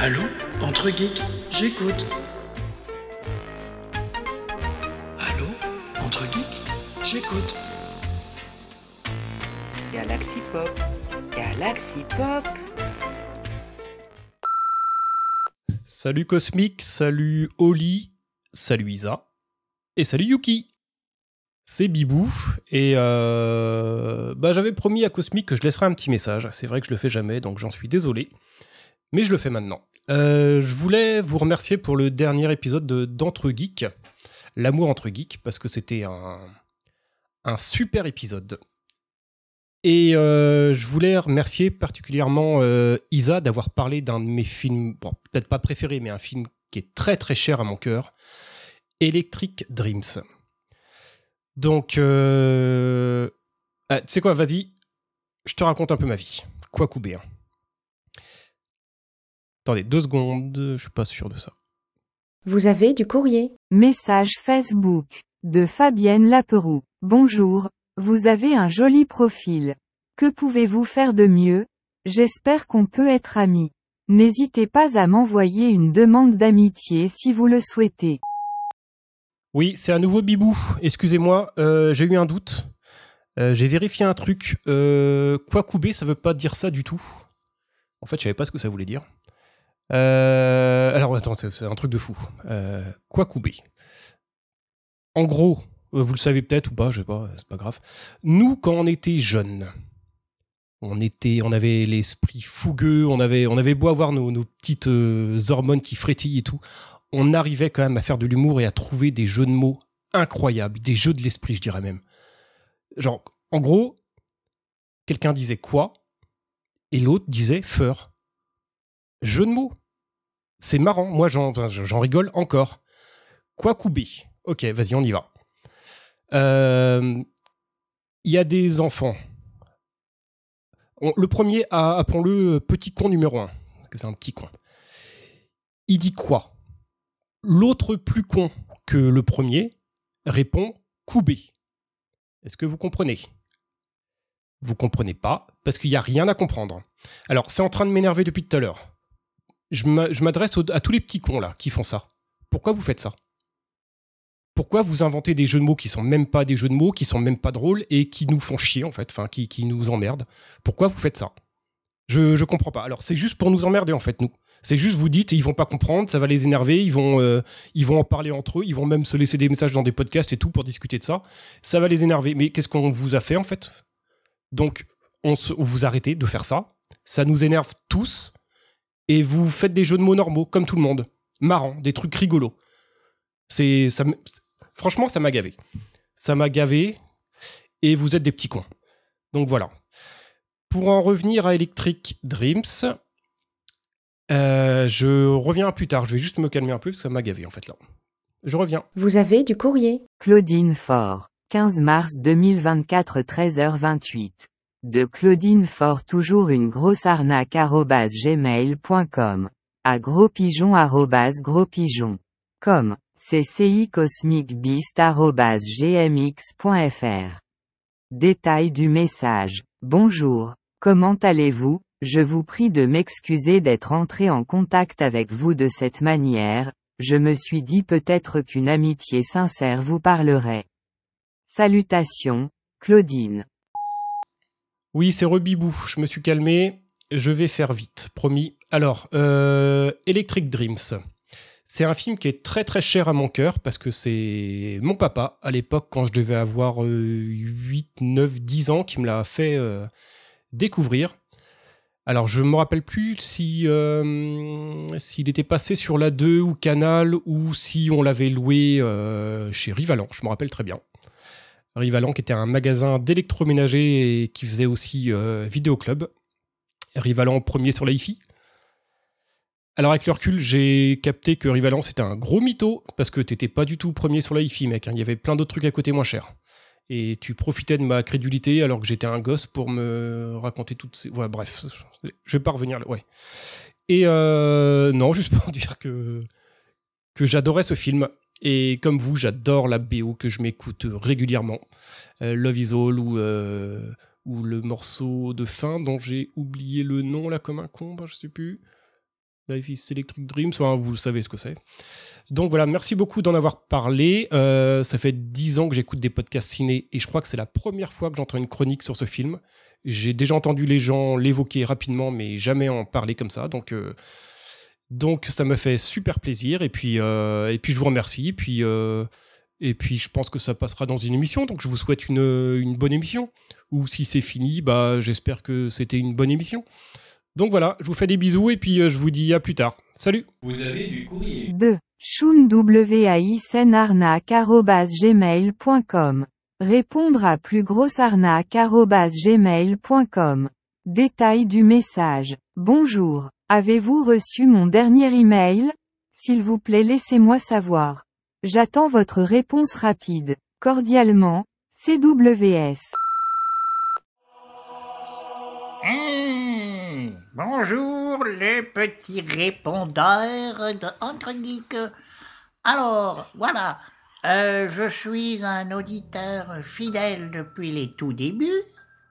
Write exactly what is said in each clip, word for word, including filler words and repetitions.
Allô, entre geeks, j'écoute. Allô, entre geeks, j'écoute. Galaxy Pop, Galaxy Pop. Salut Cosmic, salut Oli, salut Isa, et salut Yuki. C'est Bibou, et euh, bah j'avais promis à Cosmic que je laisserais un petit message. C'est vrai que je le fais jamais, donc j'en suis désolé. Mais je le fais maintenant. Euh, je voulais vous remercier pour le dernier épisode de, d'Entre Geeks, l'amour entre geeks, parce que c'était un, un super épisode. Et euh, je voulais remercier particulièrement euh, Isa d'avoir parlé d'un de mes films, bon, peut-être pas préféré, mais un film qui est très très cher à mon cœur, Electric Dreams. Donc, euh... ah, tu sais quoi, vas-y, je te raconte un peu ma vie. Quoi couper, hein. Attendez, deux secondes, je suis pas sûr de ça. Vous avez du courrier. Message Facebook de Fabienne Laperoux. Bonjour, vous avez un joli profil. Que pouvez-vous faire de mieux? J'espère qu'on peut être amis. N'hésitez pas à m'envoyer une demande d'amitié si vous le souhaitez. Oui, c'est un nouveau Bibou. Excusez-moi, euh, j'ai eu un doute. Euh, j'ai vérifié un truc. Euh, Kwakubé, ça veut pas dire ça du tout. En fait, je savais pas ce que ça voulait dire. Euh, alors, attends, c'est, c'est un truc de fou. Euh, Kwakubé. En gros, euh, vous le savez peut-être ou pas, je sais pas, c'est pas grave. Nous, quand on était jeunes, on était, on avait l'esprit fougueux, on avait, on avait beau avoir nos, nos petites euh, hormones qui frétillent et tout, on arrivait quand même à faire de l'humour et à trouver des jeux de mots incroyables, des jeux de l'esprit, je dirais même. Genre, en gros, quelqu'un disait quoi et l'autre disait feur. Jeu de mots. C'est marrant, moi j'en, j'en rigole encore. Kwakubé. Ok, vas-y, on y va. Il euh, y a des enfants. On, le premier, a, appelons-le petit con numéro un, parce que c'est un petit con. Il dit quoi? L'autre plus con que le premier répond Koubé. Est-ce que vous comprenez? Vous comprenez pas, parce qu'il n'y a rien à comprendre. Alors, c'est en train de m'énerver depuis tout à l'heure. Je m'adresse à tous les petits cons là qui font ça. Pourquoi vous faites ça? Pourquoi vous inventez des jeux de mots qui sont même pas des jeux de mots, qui sont même pas drôles et qui nous font chier en fait, enfin qui, qui nous emmerdent? Pourquoi vous faites ça? Je, je comprends pas. Alors c'est juste pour nous emmerder en fait, nous. C'est juste vous dites, ils vont pas comprendre, ça va les énerver, ils vont, euh, ils vont en parler entre eux, ils vont même se laisser des messages dans des podcasts et tout pour discuter de ça. Ça va les énerver. Mais qu'est-ce qu'on vous a fait en fait? Donc on se, vous arrêtez de faire ça. Ça nous énerve tous. Et vous faites des jeux de mots normaux, comme tout le monde. Marrant, des trucs rigolos. C'est, ça, franchement, ça m'a gavé. Ça m'a gavé, et vous êtes des petits cons. Donc voilà. Pour en revenir à Electric Dreams, euh, je reviens plus tard. Je vais juste me calmer un peu, parce que ça m'a gavé, en fait, là. Je reviens. Vous avez du courrier. Claudine Faure. quinze mars deux mille vingt-quatre, treize heures vingt-huit. De Claudine Faure, toujours une grosse arnaque arobase gmail point com. À grospigeon arobase grospigeon. Com. C C I cosmic beast arobase gmx point fr. Détail du message. Bonjour. Comment allez-vous? Je vous prie de m'excuser d'être entré en contact avec vous de cette manière. Je me suis dit peut-être qu'une amitié sincère vous parlerait. Salutations, Claudine. Oui, c'est Rebibou, je me suis calmé, je vais faire vite, promis. Alors, euh, Electric Dreams, c'est un film qui est très très cher à mon cœur parce que c'est mon papa, à l'époque quand je devais avoir euh, huit, neuf, dix ans, qui me l'a fait euh, découvrir. Alors, je ne me rappelle plus si, euh, s'il était passé sur la deux ou Canal ou si on l'avait loué euh, chez Rivalan, je me rappelle très bien. Rivalan, qui était un magasin d'électroménager et qui faisait aussi euh, vidéoclub. Rivalan premier sur la hi-fi. Alors avec le recul, j'ai capté que Rivalan c'était un gros mytho parce que t'étais pas du tout premier sur la hi-fi, mec. Il y avait plein d'autres trucs à côté moins chers. Et tu profitais de ma crédulité alors que j'étais un gosse pour me raconter toutes ces... Ouais, bref, je vais pas revenir là. Ouais. Et euh, non, juste pour dire que, que j'adorais ce film. Et comme vous, j'adore la B O que je m'écoute régulièrement. Euh, Love is All ou, euh, ou le morceau de fin dont j'ai oublié le nom là comme un con, bah, je sais plus. Life is Electric Dreams, enfin, vous savez ce que c'est. Donc voilà, merci beaucoup d'en avoir parlé. Euh, ça fait dix ans que j'écoute des podcasts ciné et je crois que c'est la première fois que j'entends une chronique sur ce film. J'ai déjà entendu les gens l'évoquer rapidement, mais jamais en parler comme ça. Donc, euh, donc ça me fait super plaisir. Et puis, euh, et puis je vous remercie. Et puis, euh, et puis je pense que ça passera dans une émission. Donc je vous souhaite une, une bonne émission. Ou si c'est fini, bah, j'espère que c'était une bonne émission. Donc voilà, je vous fais des bisous et puis euh, je vous dis à plus tard. Salut. Vous avez du courrier. deux. chounwaissenarnaque arobase gmail point com. Répondre à plus grosse arnaque arobase gmail point com. Détail du message. Bonjour. Avez-vous reçu mon dernier email? S'il vous plaît, laissez-moi savoir. J'attends votre réponse rapide. Cordialement, C W S. Mmh, bonjour les petits répondeurs de Entre Geeks. Alors, voilà, euh, je suis un auditeur fidèle depuis les tout débuts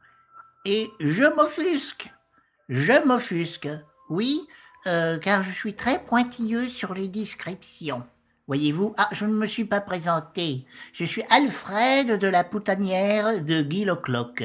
et je m'offusque. Je m'offusque, oui, euh, car je suis très pointilleux sur les descriptions. Voyez-vous, ah, je ne me suis pas présenté. Je suis Alfred de la Poutanière de Guy Lecloc.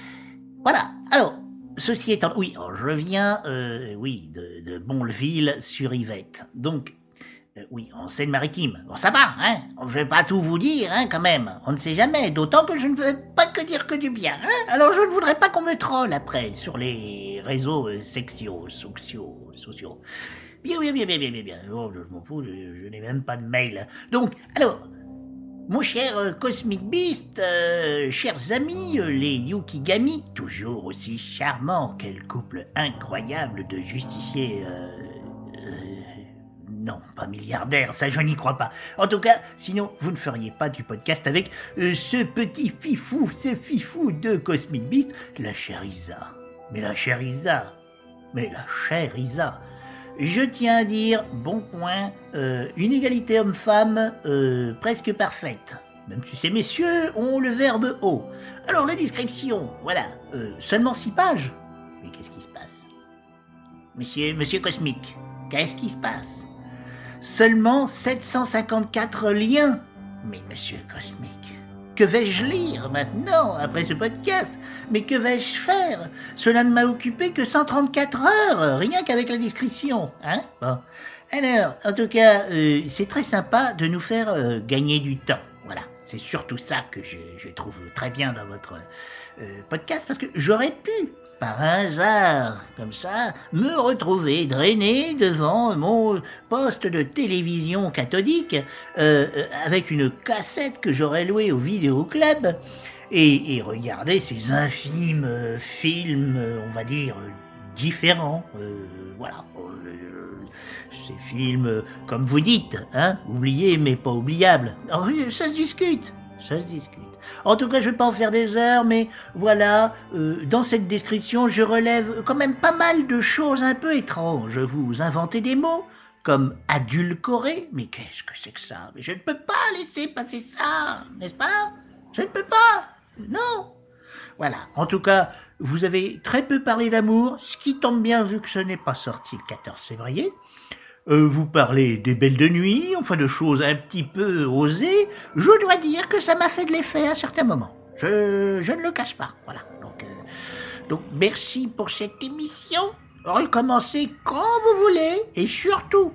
Voilà, alors... Ceci étant, oui, alors je viens, euh, oui, de, de Bonleville-sur-Yvette. Donc, euh, oui, en Seine-Maritime. Bon, ça va, hein. Je vais pas tout vous dire, hein, quand même. On ne sait jamais. D'autant que je ne veux pas que dire que du bien, hein. Alors, je ne voudrais pas qu'on me troll après sur les réseaux euh, sexuaux, sociaux, sociaux. Bien, bien, bien, bien, bien, bien, bien. Oh, je m'en fous, je, je n'ai même pas de mail. Donc, alors. Mon cher euh, Cosmic Beast, euh, chers amis, euh, les Yukigami, toujours aussi charmants, quel couple incroyable de justiciers... Euh, euh, non, pas milliardaires, ça je n'y crois pas. En tout cas, sinon, vous ne feriez pas du podcast avec euh, ce petit fifou, ce fifou de Cosmic Beast, la chère Isa. Mais la chère Isa, mais la chère Isa... Je tiens à dire, bon point, euh, une égalité homme-femme euh, presque parfaite. Même si ces messieurs ont le verbe haut. Alors la description, voilà, euh, seulement six pages. Mais qu'est-ce qui se passe? Monsieur, monsieur Cosmic, qu'est-ce qui se passe? Seulement sept cent cinquante-quatre liens. Mais monsieur Cosmic, que vais-je lire maintenant, après ce podcast? Mais que vais-je faire? Cela ne m'a occupé que cent trente-quatre heures, rien qu'avec la description, hein? Bon. Alors, en tout cas, euh, c'est très sympa de nous faire euh, gagner du temps. Voilà, c'est surtout ça que je, je trouve très bien dans votre euh, podcast, parce que j'aurais pu, par un hasard, comme ça, me retrouver drainé devant mon poste de télévision cathodique euh, avec une cassette que j'aurais louée au vidéoclub et, et regarder ces infimes euh, films, euh, on va dire, euh, différents. Euh, voilà. Euh, ces films, euh, comme vous dites, hein, oubliés mais pas oubliables. Alors, ça se discute, ça se discute. En tout cas, je ne vais pas en faire des heures, mais voilà, euh, dans cette description, je relève quand même pas mal de choses un peu étranges. Vous inventez des mots, comme adulcoré, mais qu'est-ce que c'est que ça? Mais je ne peux pas laisser passer ça, n'est-ce pas? Je ne peux pas, non. Voilà, en tout cas, vous avez très peu parlé d'amour, ce qui tombe bien vu que ce n'est pas sorti le quatorze février. Euh, vous parlez des belles de nuit, enfin de choses un petit peu osées. Je dois dire que ça m'a fait de l'effet à certains moments. Je, je ne le cache pas. Voilà. Donc, euh, donc merci pour cette émission. Recommencez quand vous voulez. Et surtout,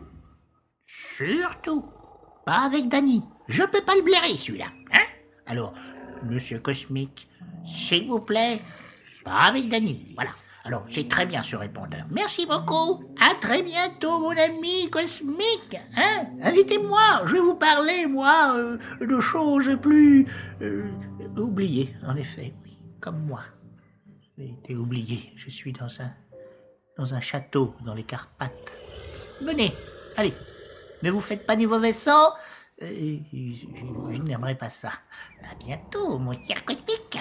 surtout, pas avec Dany. Je peux pas le blairer celui-là. Hein? Alors, monsieur Cosmic, s'il vous plaît, pas avec Dany. Voilà. Alors, c'est très bien ce répondeur. Merci beaucoup. À très bientôt, mon ami Cosmic. Hein? Invitez-moi. Je vais vous parler, moi, euh, de choses plus euh, oubliées, en effet. Oui, comme moi. J'ai été oublié. Je suis dans un, dans un château, dans les Carpates. Venez, allez. Ne vous faites pas du mauvais sang. Euh, je, je, je n'aimerais pas ça. À bientôt, mon cher Cosmic.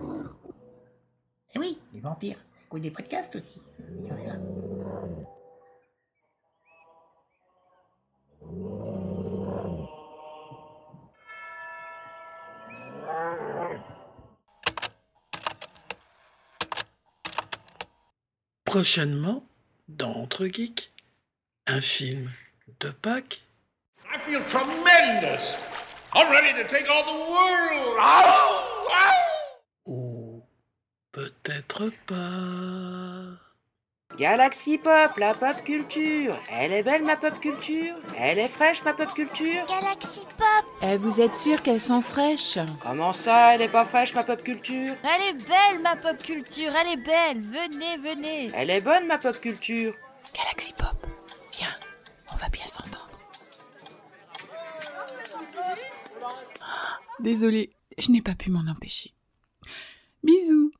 Eh oui, les vampires. Ou des podcasts aussi. Prochainement, dans Entre Geeks. Un film de Pâques? I feel tremendous. I'm ready to take on the world. Ow! Ow! Ou peut-être pas. Galaxy Pop, la pop culture. Elle est belle ma pop culture. Elle est fraîche ma pop culture. Galaxy Pop. Eh, vous êtes sûr qu'elles sont fraîches? Comment ça, elle est pas fraîche ma pop culture? Elle est belle ma pop culture, elle est belle. Venez, venez. Elle est bonne ma pop culture. Galaxy Pop, viens, on va bien s'entendre. Désolée, je n'ai pas pu m'en empêcher. Bisous.